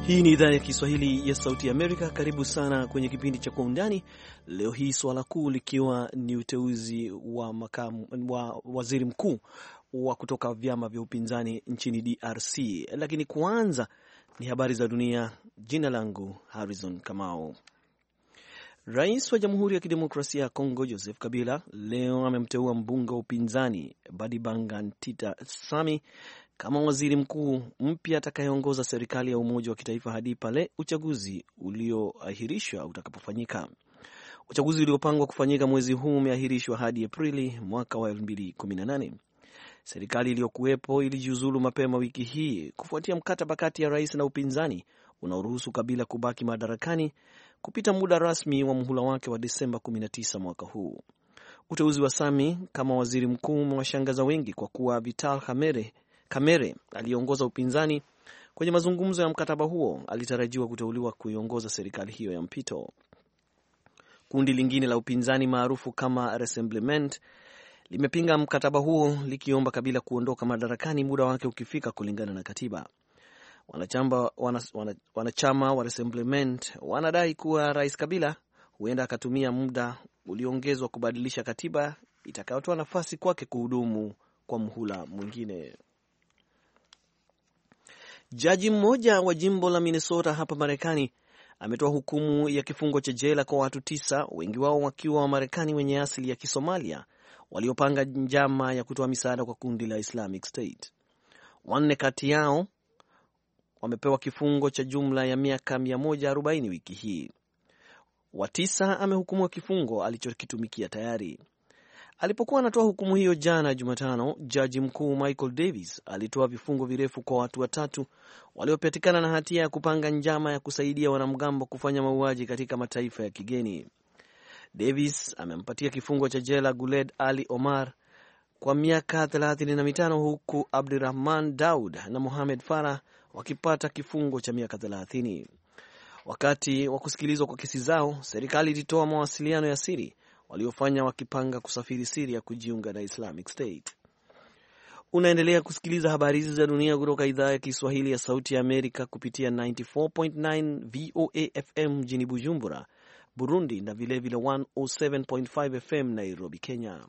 Hii ni idhaa ya Kiswahili ya Sauti ya Amerika. Karibu sana kwenye kipindi cha Kwa Undani. Leo hii swala kuu likiwa ni uteuzi wa waziri mkuu wa kutoka vyama vya upinzani nchini DRC. Lakini kwanza ni habari za dunia. Jina langu Harrison Kamau. Rais wa Jamhuri ya Kidemokrasia ya Kongo Joseph Kabila leo amemteua mbunge wa upinzani Badibanga Ntita Sami kama waziri mkuu mpya atakayeongoza serikali ya umoja wa kitaifa hadi pale uchaguzi ulioahirishwa utakapofanyika. Uchaguzi uliopangwa kufanyika mwezi huu umeahirishwa hadi Aprili mwaka wa 2018. Serikali iliyokuwepo ilijiuzulu mapema wiki hii kufuatia mkataba kati ya rais na upinzani unaoruhusu Kabila kubaki madarakani kupita muda rasmi wa muhula wake wa Desemba 19 mwaka huu. Uteuzi wa Sami kama waziri mkuu umewashangaza wengi kwa kuwa Vital Kamerhe aliongoza upinzani kwenye mazungumzo ya mkataba huo alitarajiwa kuteuliwa kuiongoza serikali hiyo ya mpito. Kundi lingine la upinzani maarufu kama Rassemblement limepinga mkataba huo likiomba Kabila kuondoka madarakani muda wake ukifika kulingana na katiba. Wanachama wa Rassemblement wanadai kuwa Rais Kabila huenda akatumia muda uliongezwa kubadilisha katiba itakayotoa nafasi kwake kuhudumu kwa muhula mwingine. Jaji mmoja wa jimbo la Minnesota hapa Marekani ametoa hukumu ya kifungo cha jela kwa watu 9, wengi wao wakiwa wa Marekani wenye asili ya Kisomalia waliopanga njama ya kutoa misaada kwa kundi la Islamic State. 4 kati yao wamepewa kifungo cha jumla ya miaka 140 wiki hii. Wa 9 amehukumiwa kifungo alichokitumikia tayari. Alipokuwa anatoa hukumu hiyo jana Jumatano, Jaji Mkuu Michael Davis alitoa vifungo virefu kwa watu 3 waliopatikana na hatia ya kupanga njama ya kusaidia wanamgambo kufanya mauaji katika mataifa ya kigeni. Davis amempatia kifungo cha jela Guled Ali Omar kwa miaka 35 huku Abdirahman Daud na Mohamed Farah wakipata kifungo cha miaka 30. Wakati wa kusikilizwa kwa kesi zao, serikali ilitoa mawasiliano ya siri waliofanya wakipanga kusafiri Syria kujiunga na Islamic State. Unaendelea kusikiliza habari hizi za dunia kutoka idhaa ya Kiswahili ya Sauti ya Amerika kupitia 94.9 VOA FM mjini Bujumbura, Burundi, na vilevile 107.5 FM Nairobi, Kenya.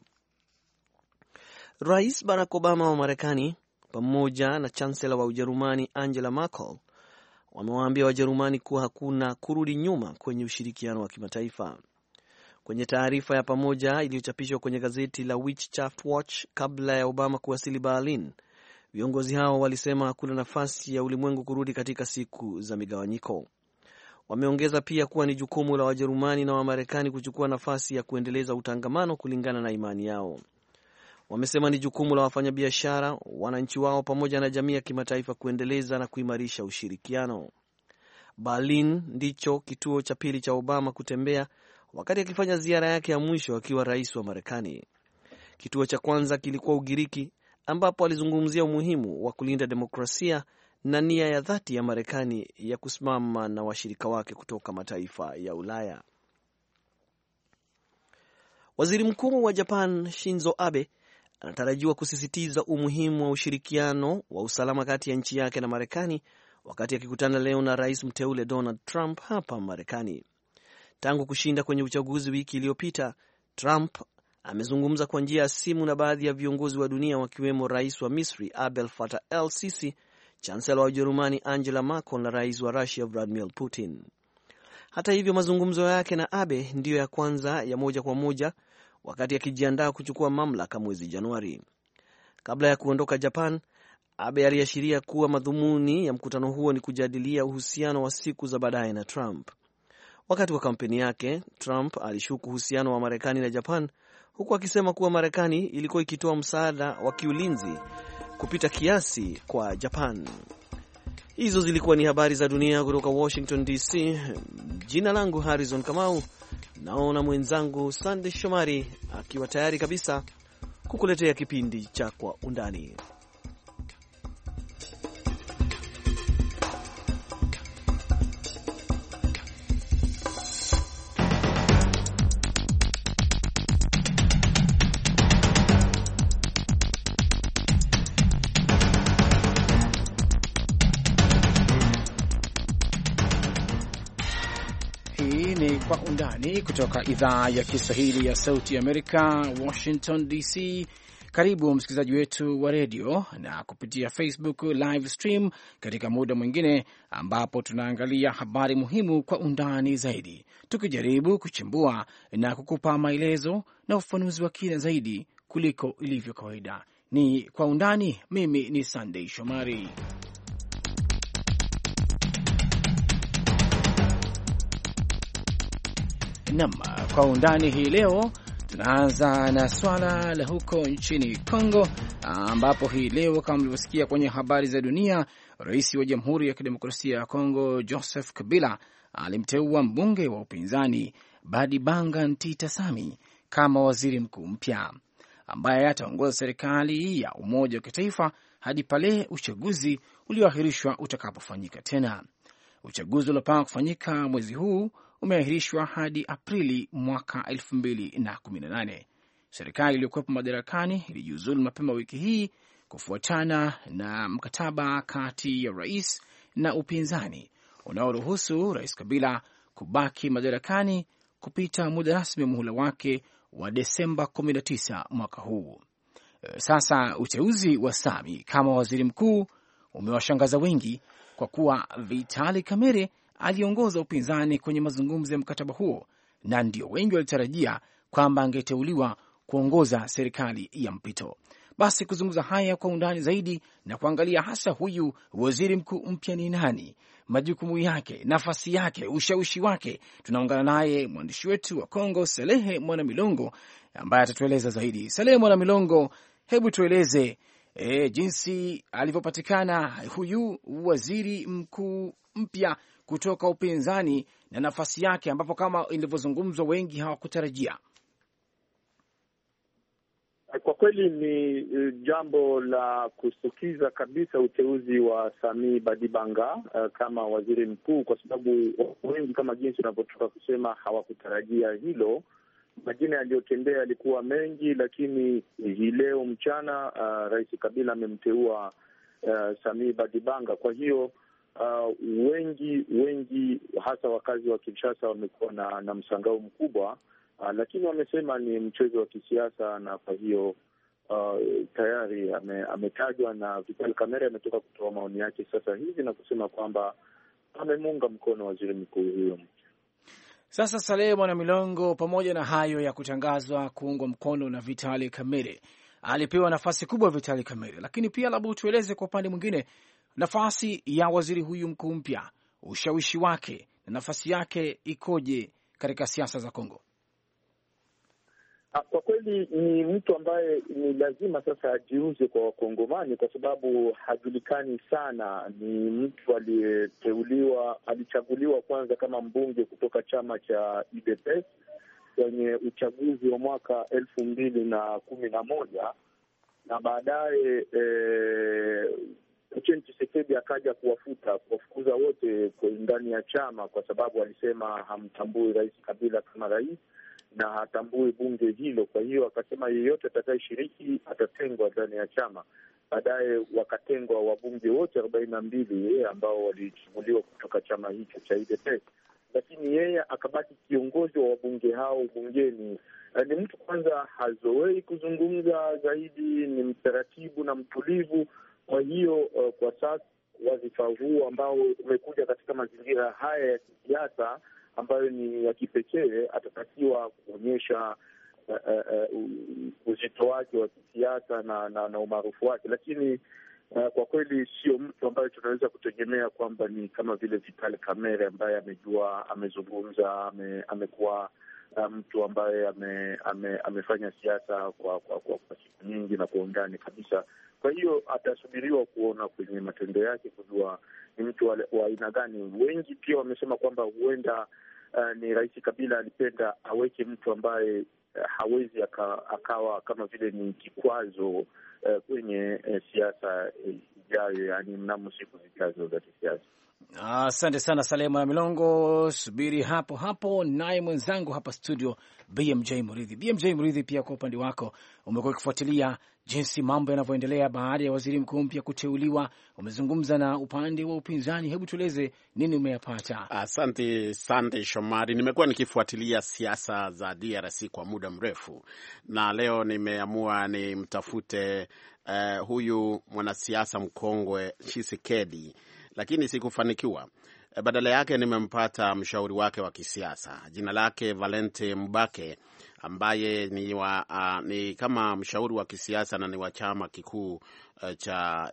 Rais Barack Obama wa Marekani pamoja na Chancellor wa Ujerumani Angela Merkel wamewaambia Wajerumani kuwa hakuna kurudi nyuma kwenye ushirikiano wa kimataifa. Kwenye taarifa ya pamoja iliyochapishwa kwenye gazeti la Wirtschaftswoche kabla ya Obama kuwasili Berlin, viongozi hao walisema hakuna nafasi ya ulimwengu kurudi katika siku za migawanyiko. Wameongeza pia kuwa ni jukumu la Wajerumani na Wamarekani kuchukua nafasi ya kuendeleza utangamano kulingana na imani yao. Wamesema ni jukumu la wafanyabiashara, wananchi wao pamoja na jamii ya kimataifa kuendeleza na kuimarisha ushirikiano. Berlin ndicho kituo cha pili cha Obama kutembea wakati akifanya ziara yake ya mwisho akiwa rais wa Marekani. Kituo cha kwanza kilikuwa Ugiriki ambapo alizungumzia umuhimu wa kulinda demokrasia na nia ya dhati ya Marekani ya kusimama na washirika wake kutoka mataifa ya Ulaya. Waziri Mkuu wa Japan Shinzo Abe anatarajiwa kusisitiza umuhimu wa ushirikiano wa usalama kati ya nchi yake na Marekani wakati akikutana leo na rais mteule Donald Trump hapa Marekani. Tangu kushinda kwenye uchaguzi wiki iliyopita, Trump amezungumza kwa njia ya simu na baadhi ya viongozi wa dunia wakiwemo rais wa Misri Abdel Fattah el-Sisi, chancellor wa Ujerumani Angela Merkel na rais wa Russia Vladimir Putin. Hata hivyo, mazungumzo yake na Abe ndiyo ya kwanza ya moja kwa moja wakati akijiandaa kuchukua mamlaka mwezi Januari. Kabla ya kuondoka Japan, Abe aliashiria kuwa madhumuni ya mkutano huo ni kujadilia uhusiano wa siku za baadaye na Trump. Wakati wa kampeni yake, Trump alishuku uhusiano wa Marekani na Japan, huku akisema kuwa Marekani ilikuwa ikitoa msaada wa kiulinzi kupita kiasi kwa Japan. Hizo zilikuwa ni habari za dunia kutoka Washington DC. Jina langu Harrison Kamau. Naona mwenzangu Sandy Shomari akiwa tayari kabisa kukuletea kipindi cha Kwa Undani. Undani kutoka idhaa ya Kiswahili ya Sauti Amerika, Washington DC. Karibu msikilizaji wetu wa redio na kupitia Facebook live stream katika muda mwingine ambapo tunaangalia habari muhimu kwa undani zaidi, tukijaribu kuchimbua na kukupa maelezo na ufafanuzi wa kina zaidi kuliko ilivyo kawaida. Ni kwa undani. Mimi ni Sunday Shomari. Naam, kwa undani hii leo tunaanza na swala la huko nchini Kongo, ambapo hii leo kama mlivyosikia kwenye habari za dunia, rais wa Jamhuri ya Kidemokrasia ya Kongo Joseph Kabila alimteua mbunge wa upinzani Badibanga Ntita Sami kama waziri mkuu mpya ambaye ataongoza serikali ya umoja wa kitaifa hadi pale uchaguzi ulioahirishwa utakapofanyika tena. Uchaguzi uliopangwa kufanyika mwezi huu umeahirishwa hadi Aprili mwaka 2018. Serikali iliyokuwepo madarakani ilijiuzulu mapema wiki hii kufuatana na mkataba kati ya rais na upinzani unaoruhusu Rais Kabila kubaki madarakani kupita muda rasmi wa muhula wake wa Desemba 19 mwaka huu. Sasa uteuzi wa Sami kama waziri mkuu umewashangaza wengi kwa kuwa Vitali Kamere aliongoza upinzani kwenye mazungumzo ya mkataba huo, na ndio wengi walitarajia kwamba angeteuliwa kuongoza serikali ya mpito. Basi kuzungumza haya kwa undani zaidi na kuangalia hasa huyu waziri mkuu mpya ni nani, majukumu yake, nafasi yake, ushawishi wake, tunaungana naye mwandishi wetu wa Kongo Salehe Mwana Milongo ambaye atatueleza zaidi. Salehe Mwana Milongo, hebu tueleze jinsi alivyopatikana huyu waziri mkuu mpya kutoka upinzani na nafasi yake, ambapo kama ilivyozungumzwa wengi hawakutarajia. Kwa kweli ni jambo la kushtukiza kabisa uteuzi wa Sami Badibanga kama waziri mkuu, kwa sababu wengi kama jinsi unavyotoka kusema hawakutarajia hilo. Majina yaliyotembea yalikuwa mengi, lakini hii leo mchana Rais Kabila amemteua Sami Badibanga. Kwa hiyo wengi hasa wakazi wa Kinshasa wamekuwa na mshangao mkubwa, lakini wamesema ni mchezo wa kisiasa, na kwa hiyo tayari ametajwa, na Vital Kamerhe ametoka kutoa maoni yake sasa hivi na kusema kwamba amemunga mkono waziri mkuu huyo. Sasa Salehe Mwana Milongo, pamoja na hayo ya kutangazwa kuungwa mkono na Vitali Kamere, alipewa nafasi kubwa Vitali Kamere, lakini pia labda tueleze kwa upande mwingine nafasi ya waziri huyu mkuu mpya, ushawishi wake na nafasi yake ikoje katika siasa za Kongo? Kwa kweli ni mtu ambaye ni lazima sasa ajiuze kwa Wakongomani, kwa sababu hajulikani sana. Ni mtu alichaguliwa kwanza kama mbunge kutoka chama cha UDPS kwenye uchaguzi wa mwaka 2011 na baadaye Etienne Tshisekedi akaja kuwafukuza wote ndani ya chama, kwa sababu alisema hamtambui Rais Kabila kama rais na hatambui bunge hilo. Kwa hiyo akasema yeyote atakayeshiriki atatengwa ndani ya chama. Baadaye wakatengwa wabunge wote 42 ambao walichaguliwa kutoka chama hicho cha UDPS, lakini yeye akabaki kiongozi wa wabunge hao bungeni. Ni mtu kwanza hazoei kuzungumza zaidi, ni mtaratibu na mtulivu. Kwa hiyo kwa sasa wadhifa huu ambao umekuja katika mazingira haya ya kisiasa ambayo ni ya kipekee, atatakiwa kuonyesha uzito wake wa kisiasa na umaarufu wake, lakini kwa kweli sio mtu ambaye tunaweza kutegemea kwamba ni kama vile Vital Kamerhe ambaye amezungumza, amekuwa mtu ambaye amefanya siasa kwa siku nyingi na kwa undani kabisa. Kwa hiyo atasubiriwa kuona kwenye matendo yake kujua ni mtu wa aina gani. Wengi pia wamesema kwamba huenda ni Rais Kabila alipenda aweke mtu ambaye hawezi akawa kama vile ni kikwazo kwenye siasa ijayo, yani mnamo siku zijazo za kisiasa. Asante sana Salema na Milongo, subiri hapo hapo, naye mwenzangu hapa studio BMJ Muridhi. BMJ Muridhi, pia kwa upande wako umekuwa ukifuatilia jinsi mambo yanavyoendelea baada ya waziri mkuu mpya kuteuliwa. Umezungumza na upande wa upinzani, hebu tueleze nini umeyapata? Asante Sande Shomari, nimekuwa nikifuatilia siasa za DRC kwa muda mrefu, na leo nimeamua nimtafute huyu mwanasiasa mkongwe Tshisekedi, lakini sikufanikiwa. Badala yake nimempata mshauri wake wa kisiasa, jina lake Valente Mbake, ambaye ni kama mshauri wa kisiasa na ni wa chama kikuu cha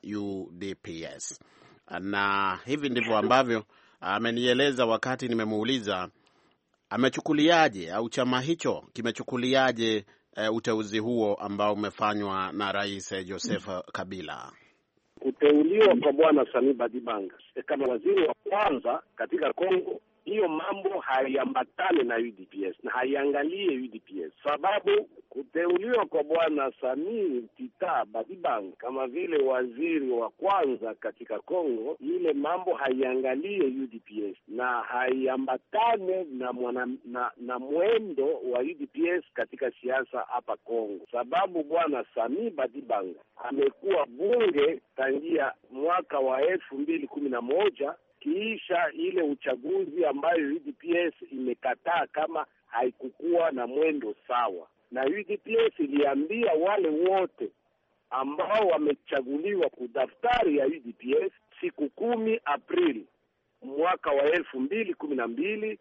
UDPS. Na hivi ndivyo ambavyo amenieleza wakati nimemuuliza amechukuliaje au chama hicho kimechukuliaje uteuzi huo ambao umefanywa na Rais Joseph Kabila. Kuteuliwa kwa Bwana Sami Badibanga kama waziri wa kwanza katika Kongo, hiyo mambo haiambatane na UDPS na haiangalie UDPS, sababu kuteuliwa kwa Bwana Sami Tita Badibanga kama vile waziri wa kwanza katika Kongo, ile mambo haiangalie UDPS na haiambatane na mwendo wa UDPS katika siasa hapa Kongo, sababu Bwana Sami Badibanga amekuwa bunge tangia mwaka wa 2011 kiisha ile uchaguzi ambayo UDPS imekataa kama haikukuwa na mwendo sawa, na UDPS iliambia wale wote ambao wamechaguliwa kudaftari ya UDPS siku 10 Aprili mwaka wa 2012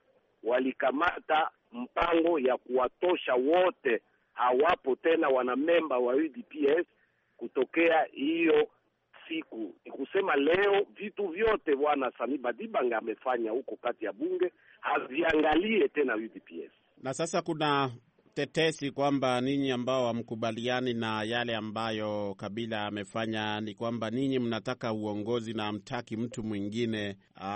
walikamata mpango ya kuwatosha wote, hawapo tena wanamemba wa UDPS kutokea hiyo siku. Ni kusema leo vitu vyote Bwana Sami Badibanga amefanya huko kati ya bunge haviangalie tena UDPS. Na sasa kuna tetesi kwamba ninyi ambao hamkubaliani na yale ambayo Kabila amefanya ni kwamba ninyi mnataka uongozi na hamtaki mtu mwingine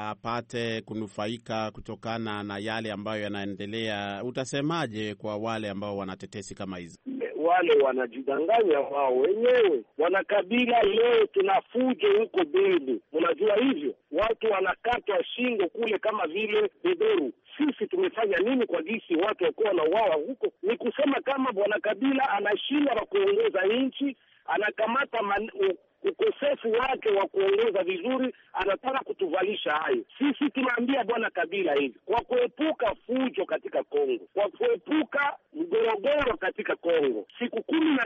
apate kunufaika kutokana na yale ambayo yanaendelea. Utasemaje kwa wale ambao wanatetesi kama hizi? Wale wanajidanganya wao wenyewe. Wana Kabila leo tunafujo huko Beni, unajua hivyo, watu wanakatwa shingo kule kama vile beberu. Sisi tumefanya nini kwa jinsi watu wakuwa wanauawa huko? Ni kusema kama Bwana Kabila anashinda wa kuongoza nchi, anakamata ukosefu wake wa kuongoza vizuri, anataka kutuvalisha hayo. Sisi tunaambia Bwana Kabila hivi, kwa kuepuka fujo katika Kongo, kwa kuepuka mgorogoro katika Kongo, siku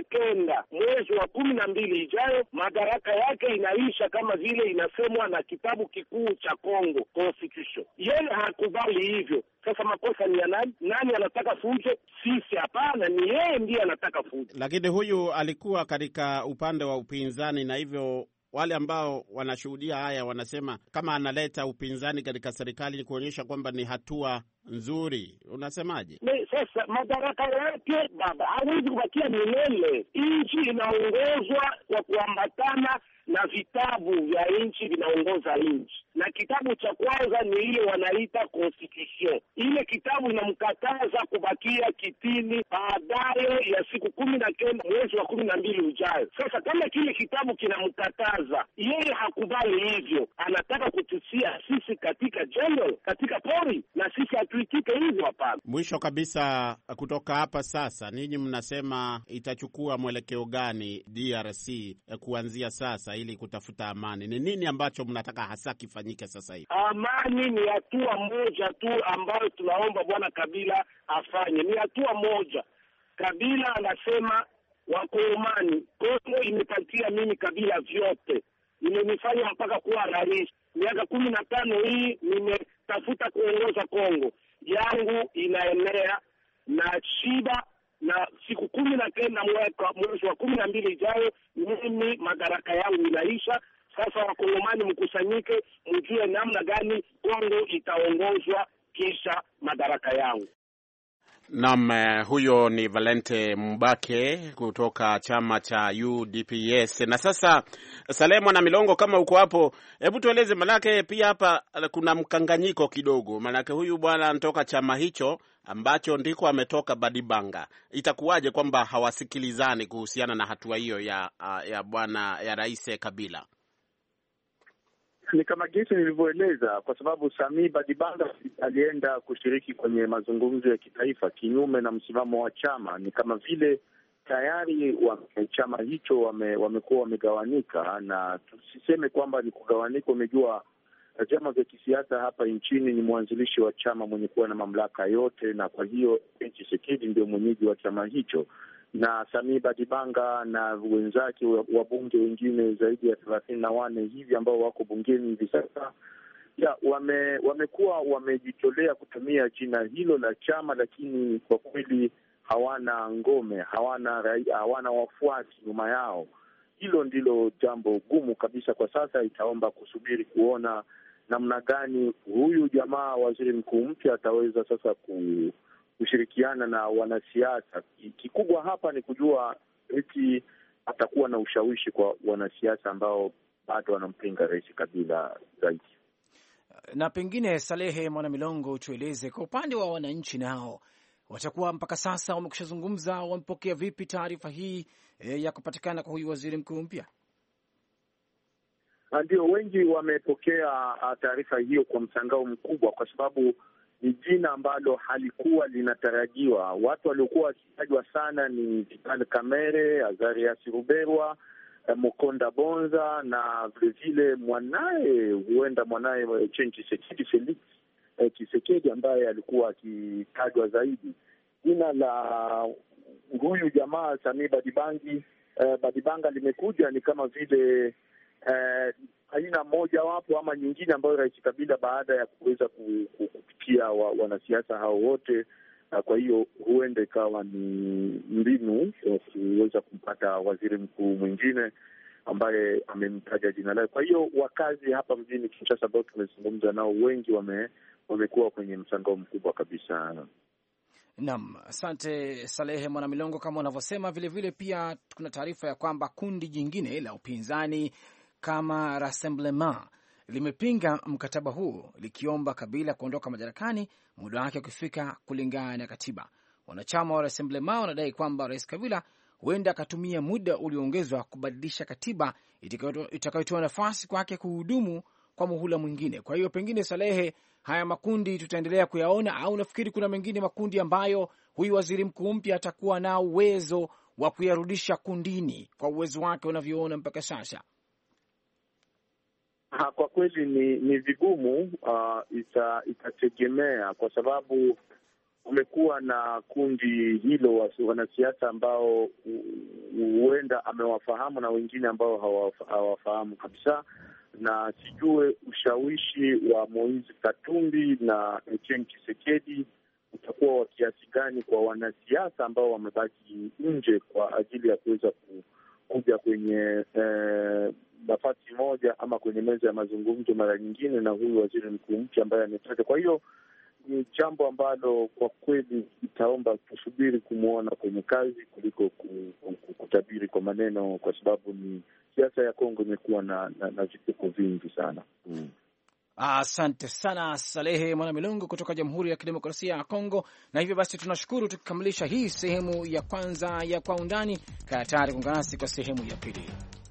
19 mwezi wa 12 ijayo madaraka yake inaisha kama vile inasemwa na kitabu kikuu cha Kongo Constitution. Yeye hakubali hivyo. Sasa makosa ni ya nani? Nani anataka fujo? Sisi hapana, ni yeye ndiye anataka fujo. Lakini huyu alikuwa katika upande wa upinzani, na hivyo wale ambao wanashuhudia haya wanasema kama analeta upinzani katika serikali ni kuonyesha kwamba ni hatua nzuri. Unasemaje? Sasa madaraka yake baba hawezi kubakia milele. Nchi inaongozwa kwa kuambatana na vitabu vya nchi vinaongoza nchi, na kitabu cha kwanza ni ile wanaita Constitution. Ile kitabu inamkataza kubakia kitini baadaye ya siku 19 mwezi wa 12 ujayo. Sasa kama kile kitabu kinamkataza, yeye hakubali hivyo, anataka kutusia sisi katika jungle, katika pori, na sisi hatuitike hivyo, hapana. Mwisho kabisa, kutoka hapa sasa, ninyi mnasema itachukua mwelekeo gani DRC kuanzia sasa ili kutafuta amani? Ni nini ambacho mnataka hasa kifanyike sasa hivi? Amani ni hatua moja tu ambayo tunaomba Bwana Kabila afanye. Ni hatua moja. Kabila anasema Wakongomani, Kongo imepatia mimi Kabila vyote, imenifanya mpaka kuwa rais. Miaka 15 hii nimetafuta kuongoza Kongo, yangu inaenea na shiba, na siku 19 mwezi wa 12 ijayo mimi madaraka yangu inaisha. Sasa Wakongomani mkusanyike, mjue namna gani Kongo itaongozwa kisha madaraka yangu. Naam, huyo ni Valente Mbake kutoka chama cha UDPS. Na sasa Salemo na Milongo, kama uko hapo, hebu tueleze, manake pia hapa kuna mkanganyiko kidogo, manake huyu bwana anatoka chama hicho ambacho ndiko ametoka Badibanga. Itakuwaje kwamba hawasikilizani kuhusiana na hatua hiyo ya bwana ya Rais Kabila? Ni kama jinsi nilivyoeleza, kwa sababu Sami Badibanga alienda kushiriki kwenye mazungumzo ya kitaifa kinyume na msimamo wa chama. Ni kama vile tayari chama hicho wamekuwa wamegawanika, na tusiseme kwamba ni kugawanika. Umejua vyama vya kisiasa hapa nchini, ni mwanzilishi wa chama mwenye kuwa na mamlaka yote, na kwa hiyo Tshisekedi ndio mwenyeji wa chama hicho, na Sami Badibanga na wenzake wabunge wengine zaidi ya 34 hivi ambao wako bungeni hivi sasa wamekuwa wamejitolea kutumia jina hilo la chama, lakini kwa kweli hawana ngome, hawana wafuasi nyuma yao. Hilo ndilo jambo gumu kabisa kwa sasa. Itaomba kusubiri kuona namna gani huyu jamaa waziri mkuu mpya ataweza sasa kushirikiana na wanasiasa. Kikubwa hapa ni kujua eti atakuwa na ushawishi kwa wanasiasa ambao bado wanampinga Rais Kabila zaidi. Na pengine, Salehe Mwanamilongo, tueleze kwa upande wa wananchi, nao watakuwa mpaka sasa wamekushazungumza, wamepokea vipi taarifa hii ya kupatikana kwa huyu waziri mkuu mpya? Ndio, wengi wamepokea taarifa hiyo kwa mshangao mkubwa, kwa sababu ni jina ambalo halikuwa linatarajiwa. Watu waliokuwa wakitajwa sana ni Vital Kamerhe, Azarias Ruberwa, Mukonda Bonza na vilevile huenda mwanaye Tshisekedi, Felix Tshisekedi, ambaye alikuwa akitajwa zaidi. Jina la huyu jamaa Sami Badibanga limekuja ni kama vile aina moja wapo ama nyingine ambayo Rais Kabila baada ya kuweza kupitia wanasiasa hao wote, kwa hiyo huenda ikawa ni mbinu ya kuweza kumpata waziri mkuu mwingine ambaye amemtaja jina lake. Kwa hiyo wakazi hapa mjini Kinshasa ambao tumezungumza nao, wengi wamekuwa kwenye mshangao mkubwa kabisa. Naam, asante Salehe Mwanamilongo. Kama unavyosema, vilevile pia kuna taarifa ya kwamba kundi jingine la upinzani kama Rassemblement limepinga mkataba huu likiomba Kabila kuondoka madarakani muda wake ukifika kulingana na katiba. Wanachama wa Rassemblement wanadai kwamba Rais Kabila huenda akatumia muda ulioongezwa kubadilisha katiba itakayotoa nafasi kwake kuhudumu kwa muhula mwingine. Kwa hiyo pengine, Salehe, haya makundi tutaendelea kuyaona, au nafikiri kuna mengine makundi ambayo huyu waziri mkuu mpya atakuwa na uwezo wa kuyarudisha kundini kwa uwezo wake unavyoona mpaka sasa? Kwa kweli ni vigumu, itategemea, kwa sababu kumekuwa na kundi hilo wanasiasa ambao huenda amewafahamu na wengine ambao hawafahamu kabisa, na sijue ushawishi wa Moise Katumbi na Etienne Tshisekedi utakuwa wa kiasi gani kwa wanasiasa ambao wamebaki nje kwa ajili ya kuweza kuja kwenye nafasi moja ama kwenye meza ya mazungumzo mara nyingine na huyu waziri mkuu mpya ambaye ametaja. Kwa hiyo ni jambo ambalo kwa kweli itaomba tusubiri kumwona kwenye kazi kuliko kutabiri kwa maneno, kwa sababu ni siasa ya Kongo imekuwa na vituko vingi sana. Asante sana Salehe Mwanamilongo kutoka Jamhuri ya Kidemokrasia ya Kongo. Na hivyo basi tunashukuru, tukikamilisha hii sehemu ya kwanza ya Kwa Undani. Kaa tayari kuungana nasi kwa sehemu ya pili.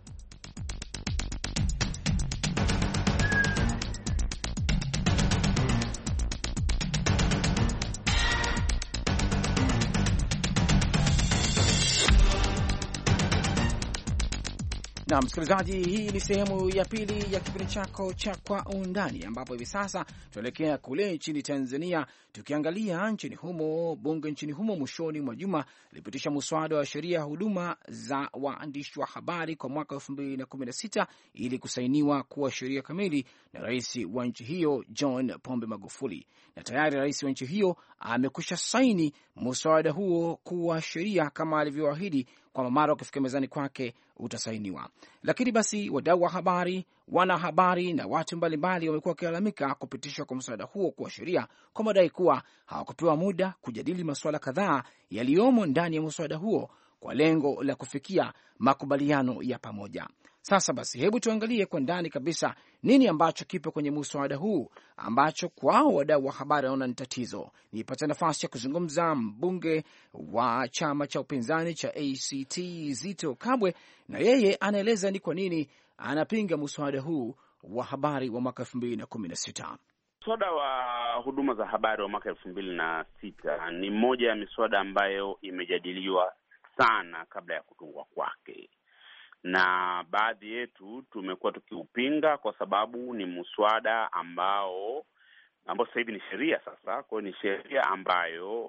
Na msikilizaji, hii ni sehemu ya pili ya kipindi chako cha Kwa Undani, ambapo hivi sasa tunaelekea kule nchini Tanzania, tukiangalia nchini humo. Bunge nchini humo mwishoni mwa juma lilipitisha muswada wa sheria ya huduma za waandishi wa habari kwa mwaka 2016 ili kusainiwa kuwa sheria kamili na rais wa nchi hiyo John Pombe Magufuli, na tayari rais wa nchi hiyo amekwisha saini muswada huo kuwa sheria kama alivyoahidi kwamba mara ukifika mezani kwake utasainiwa. Lakini basi wadau wa habari, wanahabari na watu mbalimbali wamekuwa wakilalamika kupitishwa kwa mswada huo kuwa sheria kwa madai kuwa hawakupewa muda kujadili masuala kadhaa yaliyomo ndani ya mswada huo kwa lengo la kufikia makubaliano ya pamoja. Sasa basi, hebu tuangalie kwa ndani kabisa nini ambacho kipo kwenye muswada huu ambacho kwao wadau wa habari wanaona ni tatizo. Nipata nafasi ya kuzungumza mbunge wa chama cha upinzani cha ACT Zito Kabwe, na yeye anaeleza ni kwa nini anapinga muswada huu wa habari wa mwaka 2016. Mswada wa huduma za habari wa mwaka 2006 ni mmoja ya miswada ambayo imejadiliwa sana kabla ya kutungwa kwake, na baadhi yetu tumekuwa tukiupinga kwa sababu ni mswada ambao sasa hivi ni sheria sasa. Kwa hiyo ni sheria ambayo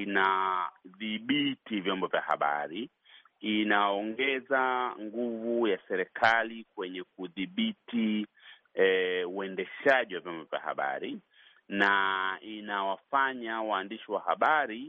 inadhibiti vyombo vya habari, inaongeza nguvu ya serikali kwenye kudhibiti uendeshaji wa vyombo vya habari, na inawafanya waandishi wa habari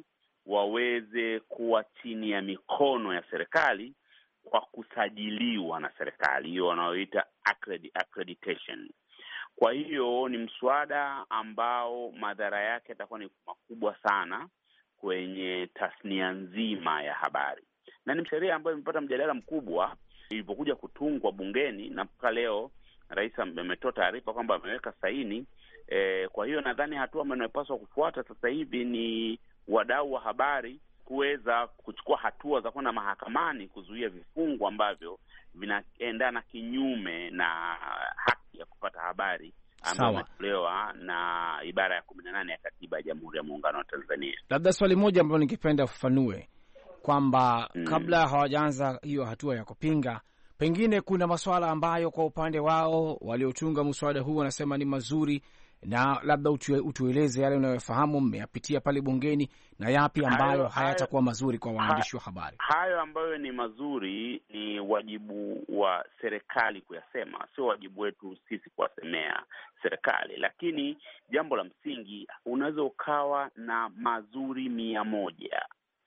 waweze kuwa chini ya mikono ya serikali kwa kusajiliwa na serikali, hiyo wanaoita accreditation. Kwa hiyo ni mswada ambao madhara yake yatakuwa ni makubwa sana kwenye tasnia nzima ya habari, na ni sheria ambayo imepata mjadala mkubwa ilipokuja kutungwa bungeni, na mpaka leo rais ametoa taarifa kwamba ameweka saini. Kwa hiyo nadhani hatua ambayo inapaswa kufuata sasa hivi ni wadau wa habari kuweza kuchukua hatua za kwenda mahakamani kuzuia vifungu ambavyo vinaendana kinyume na haki ya kupata habari ambayo imetolewa na ibara ya 18 ya katiba ya Jamhuri ya Muungano wa Tanzania. Labda swali moja ambalo ningependa ufafanue kwamba kabla hawajaanza hiyo hatua ya kupinga, pengine kuna masuala ambayo kwa upande wao waliotunga mswada huu wanasema ni mazuri, na labda utueleze yale unayofahamu mmeyapitia pale bungeni, na yapi ambayo hayatakuwa mazuri kwa waandishi wa habari. Hayo ambayo ni mazuri ni wajibu wa serikali kuyasema, sio wajibu wetu sisi kuwasemea serikali. Lakini jambo la msingi, unaweza ukawa na mazuri 100,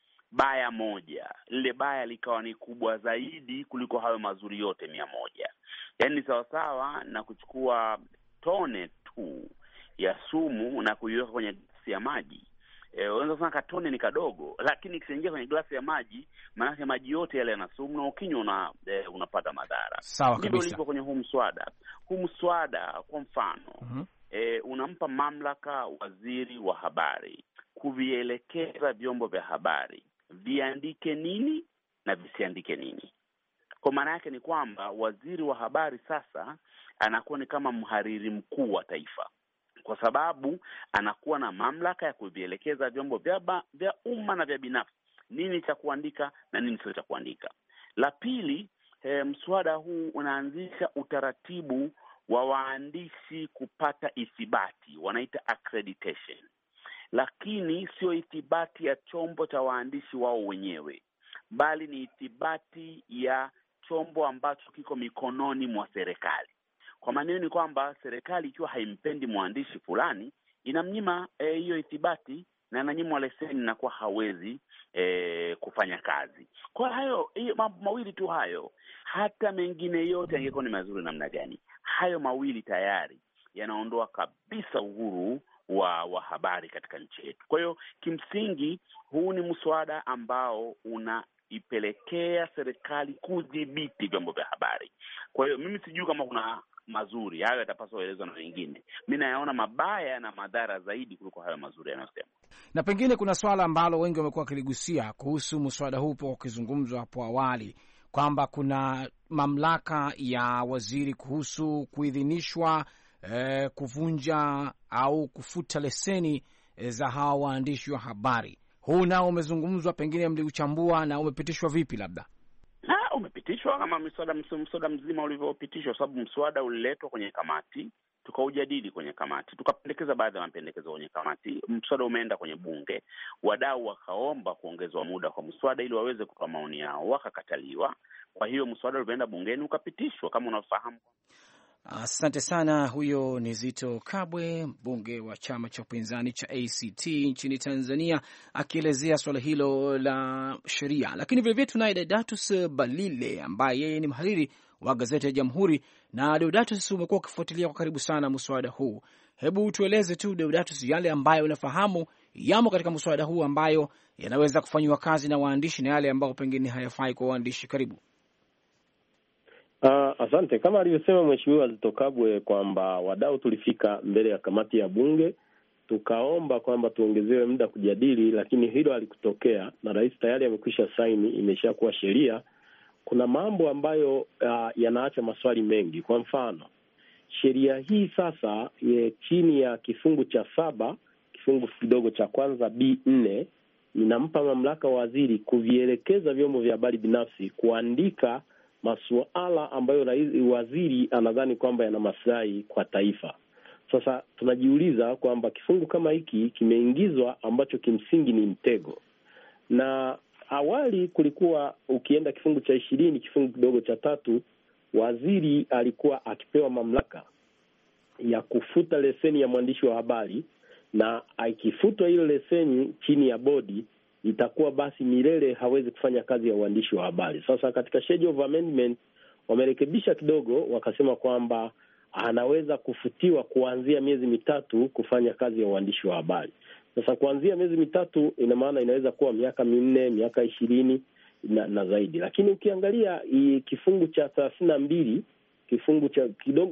baya moja, lile baya likawa ni kubwa zaidi kuliko hayo mazuri yote 100. Yaani ni sawasawa na kuchukua tone tu ya sumu na kuiweka kwenye glasi ya maji. Unaweza kusema katone ni kadogo, lakini kikiingia kwenye glasi ya maji, maana maji yote yale yana sumu, na ukinywa unapata madhara. Sawa kabisa. Ndio liko kwenye huu mswada. Huu mswada kwa mfano, unampa mamlaka waziri wa habari kuvielekeza vyombo vya habari viandike nini na visiandike nini. Kwa maana yake ni kwamba waziri wa habari sasa anakuwa ni kama mhariri mkuu wa taifa, kwa sababu anakuwa na mamlaka ya kuvielekeza vyombo vya umma na vya binafsi nini cha kuandika na nini sio cha kuandika. La pili, mswada huu unaanzisha utaratibu wa waandishi kupata ithibati, wanaita accreditation, lakini sio ithibati ya chombo cha waandishi wao wenyewe, bali ni ithibati ya chombo ambacho kiko mikononi mwa serikali. Kwa maana ni kwamba serikali ikiwa haimpendi mwandishi fulani, inamnyima hiyo ithibati na ananyimwa leseni na kwa hawezi kufanya kazi. Kwa hiyo mambo mawili tu hayo, hata mengine yote yangekuwa ni mazuri namna gani, hayo mawili tayari yanaondoa kabisa uhuru wa habari katika nchi yetu. Kwa hiyo kimsingi huu ni mswada ambao unaipelekea serikali kudhibiti vyombo vya habari. Kwa hiyo mimi sijui kama kuna mazuri, hayo yatapaswa kuelezwa na wengine. Mimi nayaona mabaya na madhara zaidi kuliko hayo mazuri yanayosema. Na pengine kuna swala ambalo wengi wamekuwa wakiligusia kuhusu mswada huu po ukizungumzwa hapo awali, kwamba kuna mamlaka ya waziri kuhusu kuidhinishwa kuvunja au kufuta leseni za hawa waandishi wa habari. Huu nao umezungumzwa, pengine mliuchambua na umepitishwa vipi? Labda umepitishwa kama mswada mzima ulivyopitishwa, sababu mswada uliletwa kwenye kamati, tukaujadili kwenye kamati, tukapendekeza baadhi ya mapendekezo kwenye kamati. Mswada umeenda kwenye bunge, wadau wakaomba kuongezwa muda kwa mswada ili waweze kutoa maoni yao, wakakataliwa. Kwa hiyo mswada ulienda bungeni ukapitishwa kama unafahamu. Asante sana. Huyo ni Zito Kabwe, mbunge wa chama cha upinzani cha ACT nchini Tanzania, akielezea swala hilo la sheria. Lakini vilevile tunaye Deodatus Balile ambaye yeye ni mhariri wa gazeti ya Jamhuri. Na Deodatus, umekuwa ukifuatilia kwa karibu sana mswada huu. Hebu tueleze tu Deodatus, yale ambayo unafahamu yamo katika mswada huu ambayo yanaweza kufanyiwa kazi na waandishi na yale ambayo pengine hayafai kwa waandishi. Karibu. Asante. Kama alivyosema Mheshimiwa Zito Kabwe kwamba wadau tulifika mbele ya kamati ya bunge tukaomba kwamba tuongezewe muda kujadili, lakini hilo halikutokea na rais tayari amekwisha saini, imeshakuwa sheria. Kuna mambo ambayo yanaacha maswali mengi. Kwa mfano, sheria hii sasa chini ya kifungu cha 7 kifungu kidogo cha kwanza B4 inampa mamlaka waziri kuvielekeza vyombo vya habari binafsi kuandika masuala ambayo waziri anadhani kwamba yana maslahi kwa taifa. Sasa tunajiuliza kwamba kifungu kama hiki kimeingizwa ambacho kimsingi ni mtego. Na awali kulikuwa, ukienda kifungu cha 20 kifungu kidogo cha 3, waziri alikuwa akipewa mamlaka ya kufuta leseni ya mwandishi wa habari, na akifutwa ile leseni chini ya bodi itakuwa basi milele hawezi kufanya kazi ya uandishi wa habari. Sasa katika schedule of amendment wamerekebisha kidogo, wakasema kwamba anaweza kufutiwa kuanzia miezi 3 kufanya kazi ya uandishi wa habari. Sasa kuanzia miezi 3 ina maana inaweza kuwa miaka 4, miaka 20 na zaidi. Lakini ukiangalia kifungu cha 32, kifungu cha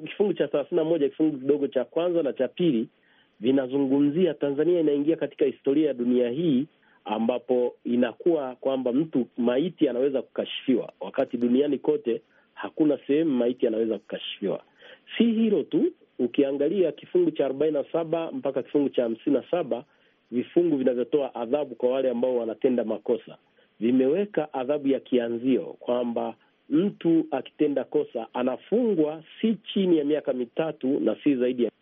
31, kifungu kidogo cha kwanza na cha pili vinazungumzia Tanzania inaingia katika historia ya dunia hii ambapo inakuwa kwamba mtu maiti anaweza kukashifiwa, wakati duniani kote hakuna sehemu maiti anaweza kukashifiwa. Si hilo tu, ukiangalia kifungu cha 47 mpaka kifungu cha 57, vifungu vinavyotoa adhabu kwa wale ambao wanatenda makosa, vimeweka adhabu ya kianzio kwamba mtu akitenda kosa anafungwa si chini ya miaka 3 na si zaidi ya.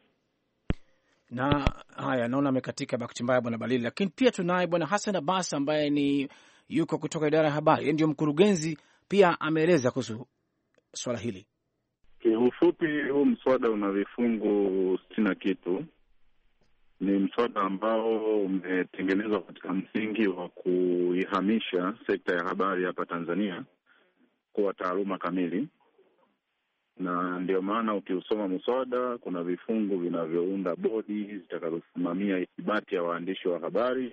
Na haya, naona amekatika bahati mbaya Bwana Balili, lakini pia tunaye Bwana Hassan Abbas ambaye ni yuko kutoka idara ya habari, yeye ndio mkurugenzi, pia ameeleza kuhusu swala hili. Kiufupi, huu mswada una vifungu 60 kitu. Ni mswada ambao umetengenezwa katika msingi wa kuihamisha sekta ya habari hapa Tanzania kuwa taaluma kamili, na ndio maana ukiusoma mswada kuna vifungu vinavyounda bodi zitakazosimamia ithibati ya waandishi wa habari.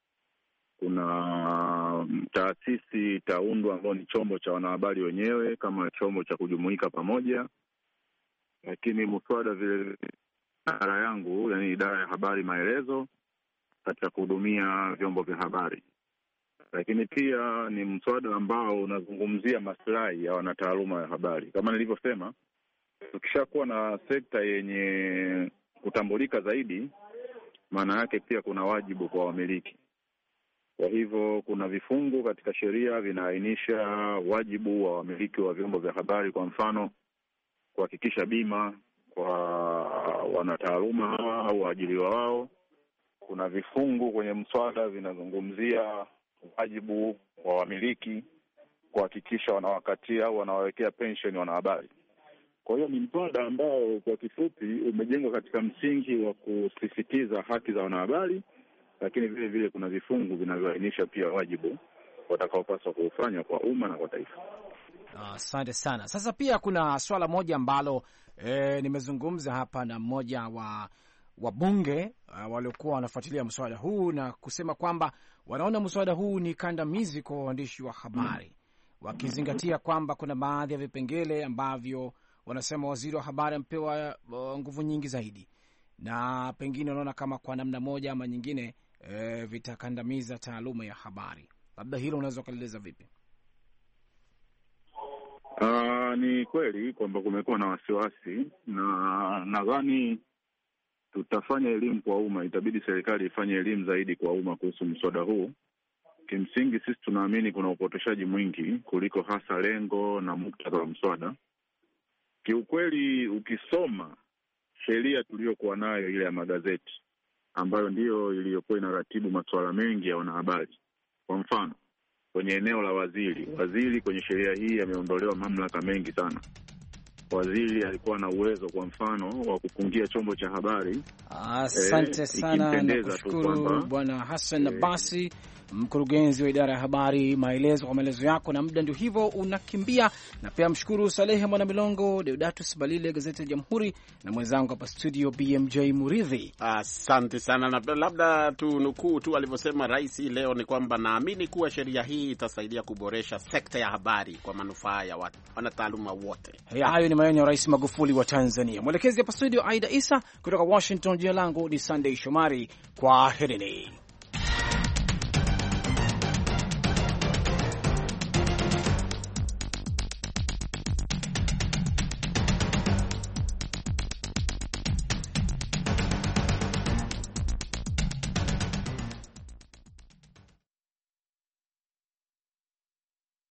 Kuna taasisi itaundwa ambao ni chombo cha wanahabari wenyewe kama chombo cha kujumuika pamoja. Lakini mswada vile idara yangu, yani idara ya habari maelezo, katika kuhudumia vyombo vya habari. Lakini pia ni mswada ambao unazungumzia maslahi ya wanataaluma ya habari. Kama nilivyosema, tukishakuwa na sekta yenye kutambulika zaidi, maana yake pia kuna wajibu kwa wamiliki. Kwa hivyo kuna vifungu katika sheria vinaainisha wajibu wa wamiliki wa vyombo vya habari, kwa mfano kuhakikisha bima kwa wanataaluma hawa au waajiriwa wao. Kuna vifungu kwenye mswada vinazungumzia wajibu wa wamiliki kuhakikisha wanawakatia au wanawawekea pension wanahabari. Kwa hiyo ni mswada ambao kwa kifupi umejengwa katika msingi wa kusisitiza haki za wanahabari, lakini vile vile kuna vifungu vinavyoainisha pia wajibu watakaopaswa kufanya kwa umma na kwa taifa. Asante sana. Sasa pia kuna swala moja ambalo nimezungumza hapa na mmoja wa bunge waliokuwa wanafuatilia mswada huu na kusema kwamba wanaona mswada huu ni kandamizi kwa waandishi wa habari, wakizingatia kwamba kuna baadhi ya vipengele ambavyo wanasema waziri wa habari ampewa nguvu nyingi zaidi, na pengine wanaona kama kwa namna moja ama nyingine vitakandamiza taaluma ya habari. Labda hilo unaweza kueleza vipi? Ni kweli kwamba kumekuwa na wasiwasi, na nadhani tutafanya elimu kwa umma. Itabidi serikali ifanye elimu zaidi kwa umma kuhusu mswada huu. Kimsingi sisi tunaamini kuna upotoshaji mwingi kuliko hasa lengo na muktadha wa mswada. Kiukweli, ukisoma sheria tuliyokuwa nayo ile ya magazeti, ambayo ndiyo iliyokuwa inaratibu masuala mengi ya wanahabari, kwa mfano kwenye eneo la waziri kwenye sheria hii ameondolewa mamlaka mengi sana. Waziri alikuwa na uwezo, kwa mfano, wa kufungia chombo cha habari. Asante sana, nakushukuru Bwana Hassan Abbasi, mkurugenzi wa idara ya habari maelezo, kwa maelezo yako. Na muda ndio hivyo unakimbia, na pia mshukuru Salehe Mwana Milongo, Deodatus Balile, gazeti ya Jamhuri, na mwenzangu hapa studio BMJ Muridhi. Asante sana, na labda tunukuu tu alivyosema rais leo ni kwamba naamini kuwa sheria hii itasaidia kuboresha sekta ya habari kwa manufaa ya wanataaluma wote. Hayo ni maneno ya Rais Magufuli wa Tanzania. Mwelekezi hapa studio Aida Isa, kutoka Washington, jina langu ni Sunday Shomari. Kwa herini.